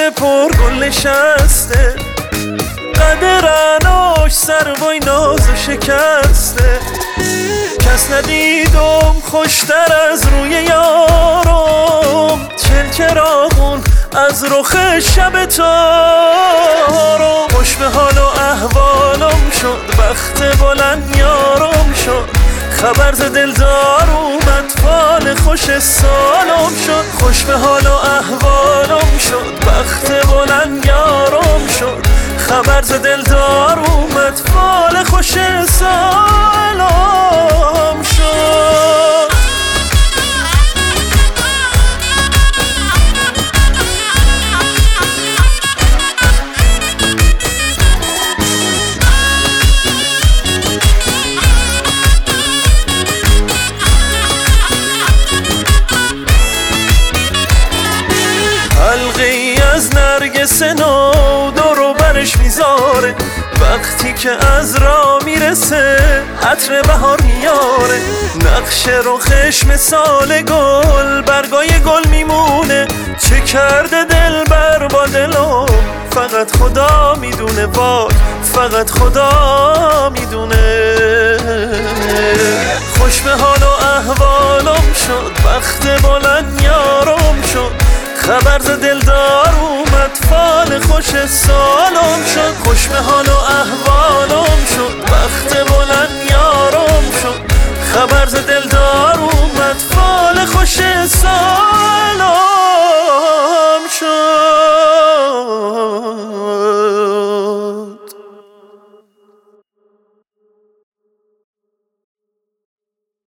پر گل نشسته، قد رعناش سروای ناز شکسته. کس ندیدم خوشتر از روی یارم، چراغون از رخ شب تارم. خوش به حال و احوالم شد، بخت بلند یارم شد. خبر ز دلدار اومد، فال خوش سالم شد. خوش به حال و احوالم شد، بخت بلند یارم شد. خبر ز دلدار اومد، فال خوش سالم شد. حلقی از نرگس نو دورو برش میذاره، وقتی که از راه میرسه عطر بهار میاره. نقش رخش مثال گل، برگای گل میمونه. چه کرده دل بر با دلم، فقط خدا میدونه. وای فقط خدا میدونه. خوش به حال و احوالم شد، بخت بلند یارم شد. خبر ز دلدار اومد، فال خوش سالم شد. خوش به حال و احوالم شد، بخت بلند یارم شد. خبر ز دلدار اومد.